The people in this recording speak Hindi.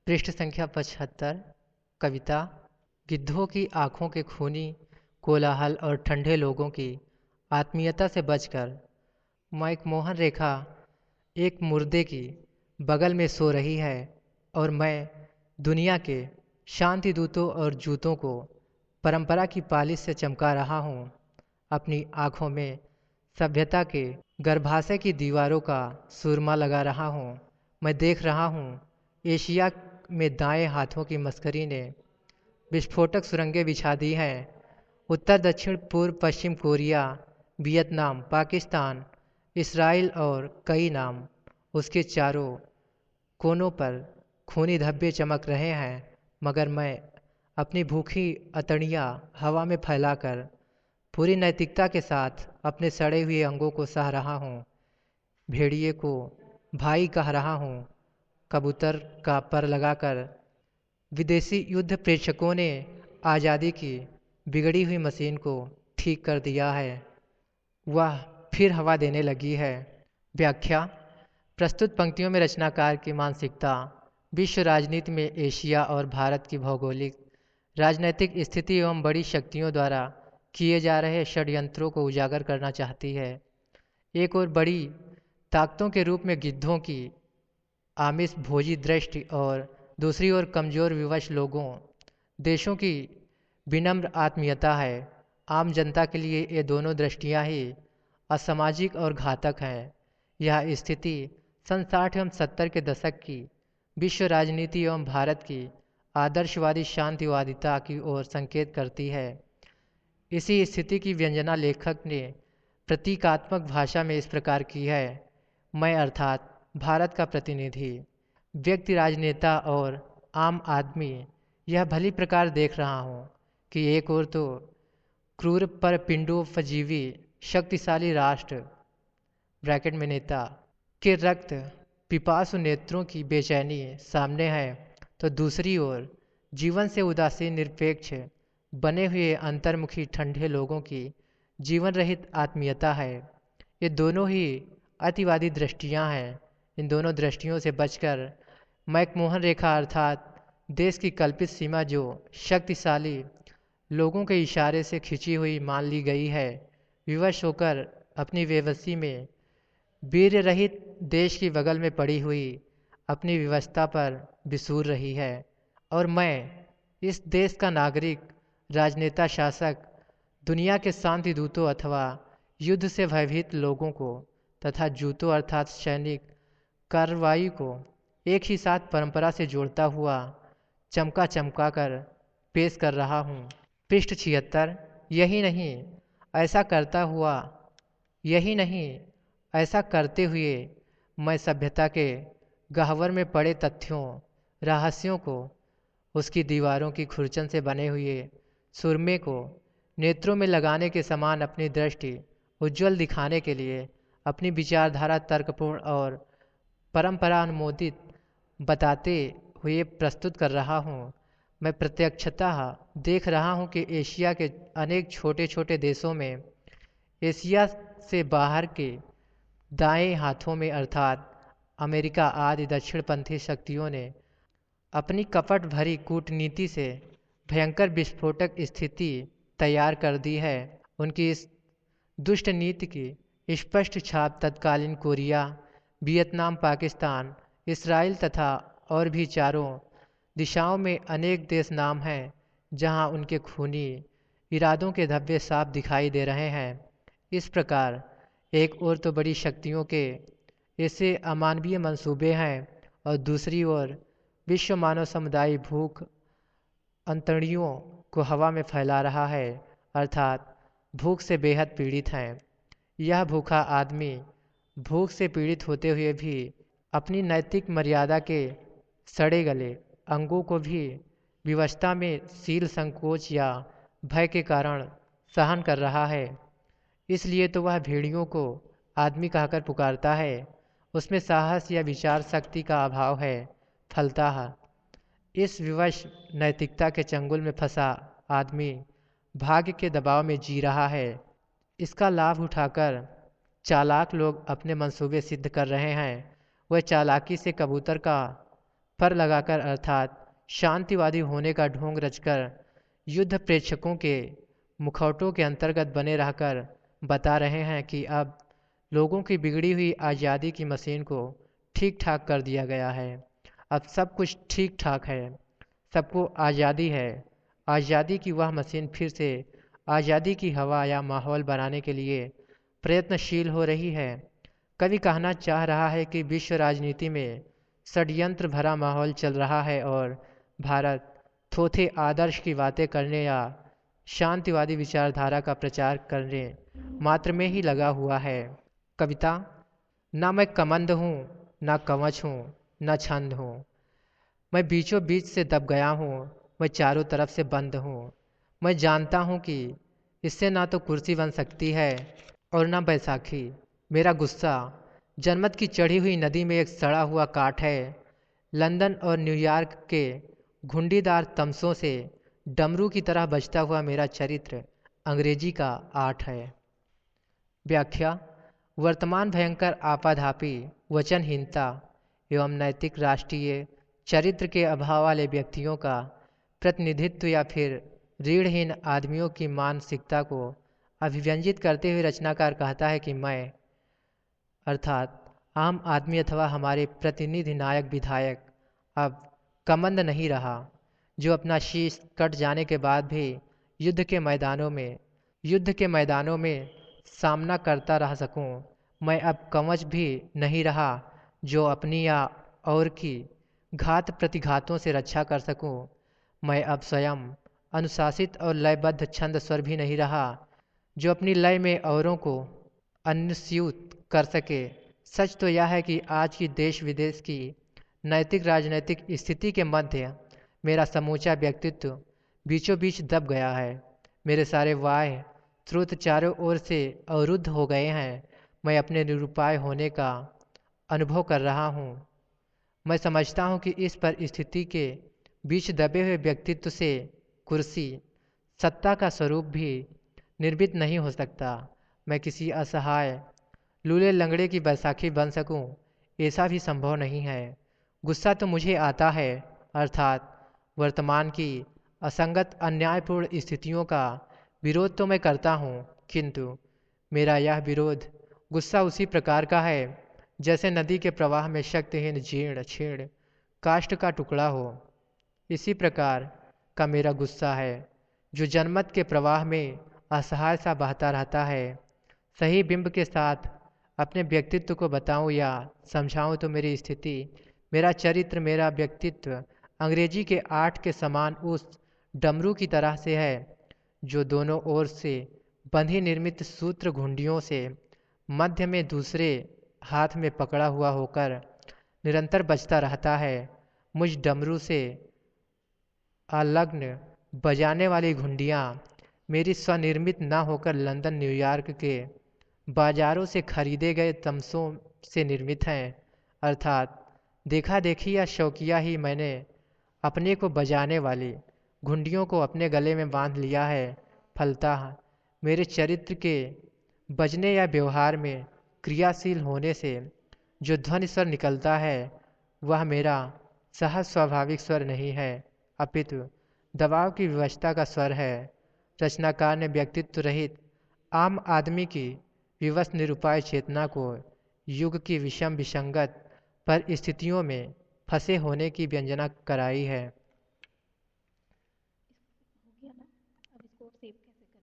पृष्ठ संख्या 75। कविता। गिद्धों की आंखों के खूनी कोलाहल और ठंडे लोगों की आत्मीयता से बचकर मैकमोहन रेखा एक मुर्दे की बगल में सो रही है और मैं दुनिया के शांति दूतों और जूतों को परंपरा की पालिश से चमका रहा हूँ। अपनी आँखों में सभ्यता के गर्भाशय की दीवारों का सुरमा लगा रहा हूँ। मैं देख रहा हूँ एशिया में दाएं हाथों की मस्करी ने विस्फोटक सुरंगें बिछा दी हैं। उत्तर दक्षिण पूर्व पश्चिम कोरिया, वियतनाम, पाकिस्तान, इसराइल और कई नाम उसके चारों कोनों पर खूनी धब्बे चमक रहे हैं, मगर मैं अपनी भूखी अतड़ियाँ हवा में फैलाकर पूरी नैतिकता के साथ अपने सड़े हुए अंगों को सह रहा हूँ। भेड़िए को भाई कह रहा हूँ, कबूतर का पर लगाकर। विदेशी युद्ध प्रेक्षकों ने आज़ादी की बिगड़ी हुई मशीन को ठीक कर दिया है, वह फिर हवा देने लगी है। व्याख्या। प्रस्तुत पंक्तियों में रचनाकार की मानसिकता विश्व राजनीति में एशिया और भारत की भौगोलिक राजनैतिक स्थिति एवं बड़ी शक्तियों द्वारा किए जा रहे षड्यंत्रों को उजागर करना चाहती है। एक और बड़ी ताकतों के रूप में गिद्धों की आमिष भोजी दृष्टि और दूसरी ओर कमज़ोर विवश लोगों देशों की विनम्र आत्मीयता है। आम जनता के लिए ये दोनों दृष्टियाँ ही असामाजिक और घातक हैं। यह स्थिति सन 60 एवं 70 के दशक की विश्व राजनीति एवं भारत की आदर्शवादी शांतिवादिता की ओर संकेत करती है। इसी स्थिति की व्यंजना लेखक ने प्रतीकात्मक भाषा में इस प्रकार की है। मैं अर्थात भारत का प्रतिनिधि व्यक्ति, राजनेता और आम आदमी यह भली प्रकार देख रहा हूँ कि एक ओर तो क्रूर पर पिंडोपजीवी शक्तिशाली राष्ट्र ब्रैकेट में नेता के रक्त पिपासु नेत्रों की बेचैनी सामने है, तो दूसरी ओर जीवन से उदासीन निरपेक्ष बने हुए अंतर्मुखी ठंडे लोगों की जीवन रहित आत्मीयता है। ये दोनों ही अतिवादी दृष्टियां हैं। इन दोनों दृष्टियों से बचकर मैकमोहन रेखा अर्थात देश की कल्पित सीमा जो शक्तिशाली लोगों के इशारे से खिंची हुई मान ली गई है, विवश होकर अपनी बेबसी में वीर्य रहित देश की बगल में पड़ी हुई अपनी व्यवस्था पर बिसूर रही है। और मैं इस देश का नागरिक, राजनेता, शासक दुनिया के शांति दूतों अथवा युद्ध से भयभीत लोगों को तथा जूतों अर्थात सैनिक कार्रवाई को एक ही साथ परंपरा से जोड़ता हुआ चमका चमका कर पेश कर रहा हूँ। पृष्ठ 76। यही नहीं ऐसा करते हुए मैं सभ्यता के गह्वर में पड़े तथ्यों, रहस्यों को उसकी दीवारों की खुरचन से बने हुए सुरमे को नेत्रों में लगाने के समान अपनी दृष्टि उज्ज्वल दिखाने के लिए अपनी विचारधारा तर्कपूर्ण और परंपरा अनुमोदित बताते हुए प्रस्तुत कर रहा हूँ। मैं प्रत्यक्षतः देख रहा हूँ कि एशिया के अनेक छोटे छोटे देशों में एशिया से बाहर के दाएं हाथों में अर्थात अमेरिका आदि दक्षिणपंथी शक्तियों ने अपनी कपट भरी कूटनीति से भयंकर विस्फोटक स्थिति तैयार कर दी है। उनकी इस दुष्ट नीति की स्पष्ट छाप तत्कालीन कोरिया, वियतनाम, पाकिस्तान, इसराइल तथा और भी चारों दिशाओं में अनेक देश नाम हैं जहां उनके खूनी इरादों के धब्बे साफ दिखाई दे रहे हैं। इस प्रकार एक ओर तो बड़ी शक्तियों के ऐसे अमानवीय मंसूबे हैं और दूसरी ओर विश्व मानव समुदाय भूख अंतड़ियों को हवा में फैला रहा है, अर्थात भूख से बेहद पीड़ित हैं। यह भूखा आदमी भूख से पीड़ित होते हुए भी अपनी नैतिक मर्यादा के सड़े गले अंगों को भी विवशता में शील संकोच या भय के कारण सहन कर रहा है। इसलिए तो वह भेड़ियों को आदमी कहकर पुकारता है। उसमें साहस या विचार शक्ति का अभाव है। फलतः इस विवश नैतिकता के चंगुल में फंसा आदमी भाग्य के दबाव में जी रहा है। इसका लाभ उठाकर चालाक लोग अपने मंसूबे सिद्ध कर रहे हैं। वह चालाकी से कबूतर का फर लगाकर अर्थात शांतिवादी होने का ढोंग रचकर युद्ध प्रेक्षकों के मुखौटों के अंतर्गत बने रहकर बता रहे हैं कि अब लोगों की बिगड़ी हुई आज़ादी की मशीन को ठीक ठाक कर दिया गया है। अब सब कुछ ठीक ठाक है, सबको आज़ादी है। आज़ादी की वह मशीन फिर से आज़ादी की हवा या माहौल बनाने के लिए प्रयत्नशील हो रही है। कवि कहना चाह रहा है कि विश्व राजनीति में षड्यंत्र भरा माहौल चल रहा है और भारत थोथे आदर्श की बातें करने या शांतिवादी विचारधारा का प्रचार करने मात्र में ही लगा हुआ है। कविता: ना मैं कमंद हूँ, ना कवच हूँ, न छंद हूँ। मैं बीचों बीच से दब गया हूँ, मैं चारों तरफ से बंद हूँ। मैं जानता हूँ कि इससे ना तो कुर्सी बन सकती है और ना बैसाखी। मेरा गुस्सा जनमत की चढ़ी हुई नदी में एक सड़ा हुआ काठ है। लंदन और न्यूयॉर्क के घुंडीदार तमसों से डमरू की तरह बजता हुआ मेरा चरित्र अंग्रेजी का आर्ट है। व्याख्या: वर्तमान भयंकर आपाधापी, वचनहीनता एवं नैतिक राष्ट्रीय चरित्र के अभाव वाले व्यक्तियों का प्रतिनिधित्व या फिर रीढ़हीन आदमियों की मानसिकता को अभिव्यंजित करते हुए रचनाकार कहता है कि मैं अर्थात आम आदमी अथवा हमारे प्रतिनिधि नायक विधायक अब कमंद नहीं रहा, जो अपना शीश कट जाने के बाद भी युद्ध के मैदानों में सामना करता रह सकूं। मैं अब कवच भी नहीं रहा, जो अपनी या और की घात प्रतिघातों से रक्षा कर सकूं। मैं अब स्वयं अनुशासित और लयबद्ध छंद स्वर भी नहीं रहा, जो अपनी लय में औरों को अनुस्यूत कर सके। सच तो यह है कि आज की देश विदेश की नैतिक राजनैतिक स्थिति के मध्य मेरा समूचा व्यक्तित्व बीचों बीच दब गया है। मेरे सारे बाह्य स्रोत चारों ओर से अवरुद्ध हो गए हैं। मैं अपने निरुपाय होने का अनुभव कर रहा हूँ। मैं समझता हूँ कि इस परिस्थिति के बीच दबे हुए व्यक्तित्व से कुर्सी, सत्ता का स्वरूप भी निर्मित नहीं हो सकता। मैं किसी असहाय लूले लंगड़े की बैसाखी बन सकूं, ऐसा भी संभव नहीं है। गुस्सा तो मुझे आता है, अर्थात वर्तमान की असंगत अन्यायपूर्ण स्थितियों का विरोध तो मैं करता हूँ, किंतु मेरा यह विरोध गुस्सा उसी प्रकार का है जैसे नदी के प्रवाह में शक्तिहीन जीर्ण क्षीण काष्ठ का टुकड़ा हो। इसी प्रकार का मेरा गुस्सा है, जो जनमत के प्रवाह में असहाय सा बहता रहता है। सही बिंब के साथ अपने व्यक्तित्व को बताऊं या समझाऊं तो मेरी स्थिति, मेरा चरित्र, मेरा व्यक्तित्व अंग्रेजी के आर्ट के समान उस डमरू की तरह से है, जो दोनों ओर से बंधी निर्मित सूत्र घुंडियों से मध्य में दूसरे हाथ में पकड़ा हुआ होकर निरंतर बजता रहता है। मुझ डमरू से अलग्न बजाने वाली घुंडियाँ मेरी स्वनिर्मित न होकर लंदन न्यूयॉर्क के बाजारों से खरीदे गए तमसों से निर्मित हैं। अर्थात देखा देखी या शौकिया ही मैंने अपने को बजाने वाली घुंडियों को अपने गले में बांध लिया है। फलतः मेरे चरित्र के बजने या व्यवहार में क्रियाशील होने से जो ध्वनि स्वर निकलता है, वह मेरा सहज स्वाभाविक स्वर नहीं है, अपितु दबाव की विवशता का स्वर है। रचनाकार ने व्यक्तित्व रहित आम आदमी की विवश निरुपाय चेतना को युग की विषम विसंगत परिस्थितियों में फंसे होने की व्यंजना कराई है।